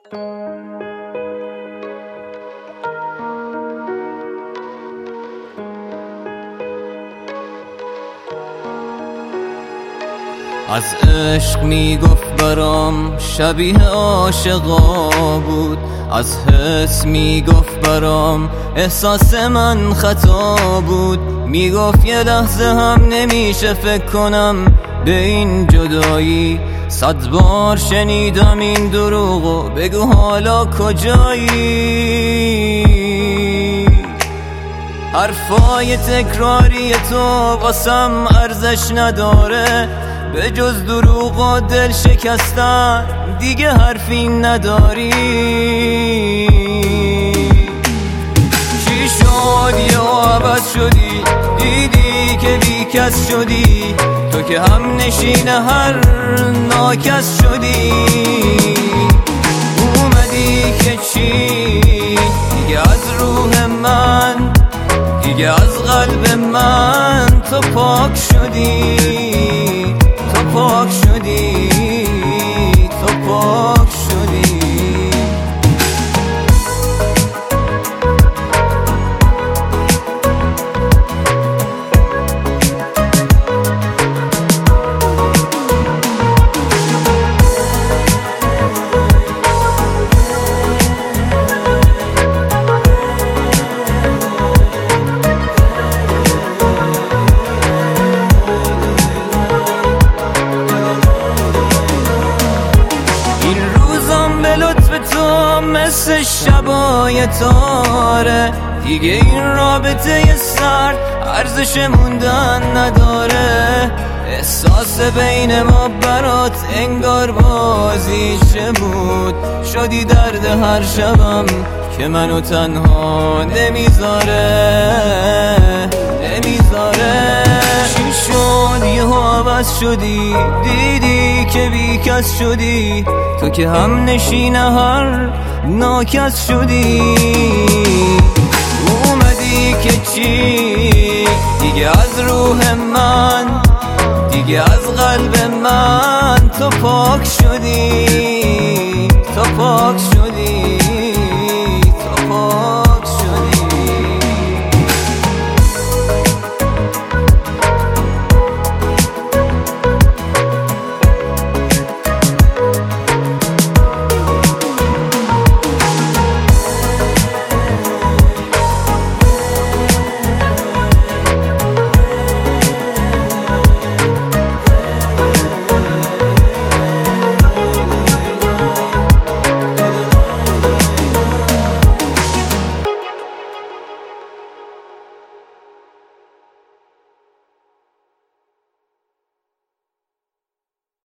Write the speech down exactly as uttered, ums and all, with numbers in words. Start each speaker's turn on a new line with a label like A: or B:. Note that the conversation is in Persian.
A: از عشق میگفت برام شبیه عاشقا بود، از حس میگفت برام احساس من خطا بود. میگفت یه لحظه هم نمیشه فکر کنم به این جدایی. صد بار شنیدم این دروغو، بگو حالا کجایی؟ حرفای تکراری تو واسم ارزش نداره، به جز دروغ و دل شکستن دیگه حرفی نداری. چی شد یه عوض شدی، دیدی که بی کس شدی، تو که هم نشین هر ناکس شدی. اومدی که چی دیگه از روح من، دیگه از قلب من تو پاک شدی، تو پاک شدی، تو پاک شدی. مثل شبای تاره، دیگه این رابطه سرد ارزش موندن نداره. احساس بین ما برات انگار بازیچه بود، شدی درد هر شبم که منو تنها نمیذاره، نمیذاره. چی شد یهو عوض شدی، دیدی که بی کس شدی، تو که هم نشین هر ناکس شدی. اومدی که چی دیگه از روح من، دیگه از قلب من تو پاک شدی، تو پاک شدی.